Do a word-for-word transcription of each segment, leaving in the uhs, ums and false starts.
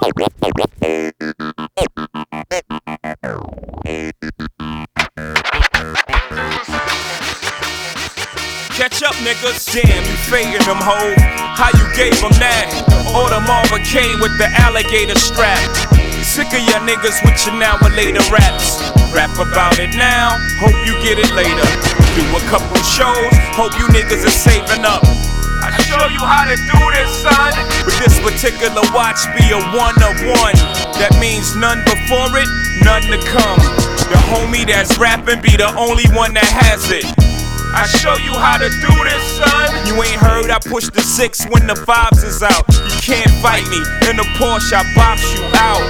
Catch up, niggas. Damn, you fading them, ho. How you gave them that? Or the Marvin K with the alligator strap. Sick of ya niggas with your now and later raps. Rap about it now, hope you get it later. Do a couple shows, hope you niggas are saving up. I show you how to do this, son. But this particular watch be a one of one. That means none before it, none to come. The homie that's rapping be the only one that has it. I show you how to do this, son. You ain't heard I push the six when the fives is out. You can't fight me, in the Porsche I box you out.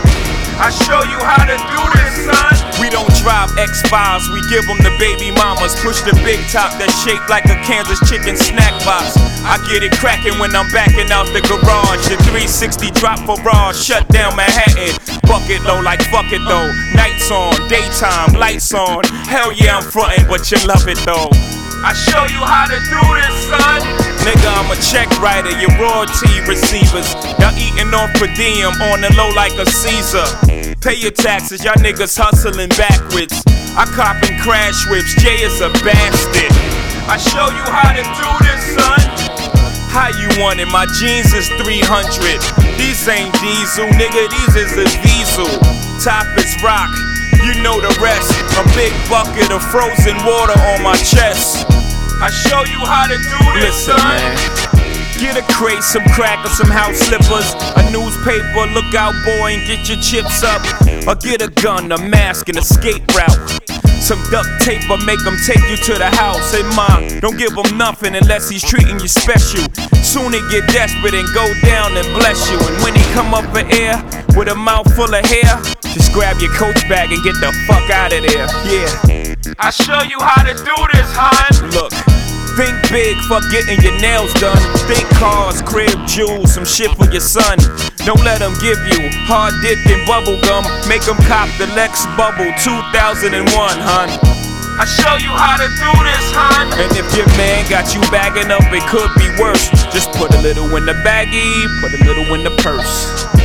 I show you how to do this, son. We don't drive X fives, we give them the baby mamas. Push the big top that's shaped like a Kansas chicken snack box. I get it cracking when I'm backing out the garage. The three sixty drop for raw, shut down Manhattan. Bucket low like fuck it though. Nights on, daytime, lights on. Hell yeah, I'm frontin', but you love it though. I show you how to do this, son. Nigga, I'm a check writer, your royalty receivers. Y'all eating off per diem on the low like a Caesar. Pay your taxes, y'all niggas hustling backwards. I coppin' crash whips, Jay is a bastard. I show you how to do this, son. How you want it? My jeans is three hundred. These ain't diesel, nigga, these is a diesel. Top is rock, you know the rest. A big bucket of frozen water on my chest. I show you how to do this, listen, son. Man. Get a crate, some crackers, some house slippers, a newspaper, look out boy and get your chips up. Or get a gun, a mask, and a skate route. Some duct tape or make him take you to the house. Hey mom, don't give him nothing unless he's treating you special. Soon he get desperate and go down and bless you. And when he come up in air with a mouth full of hair, just grab your coach bag and get the fuck out of there. Yeah, I show you how to do this, hon. Look, think big, fuck getting your nails done. Think cars, crib, jewels, some shit for your son. Don't let them give you hard dick and bubble gum. Make them cop the Lex Bubble two thousand one, hun. I show you how to do this, hun. And if your man got you bagging up, it could be worse. Just put a little in the baggie, put a little in the purse.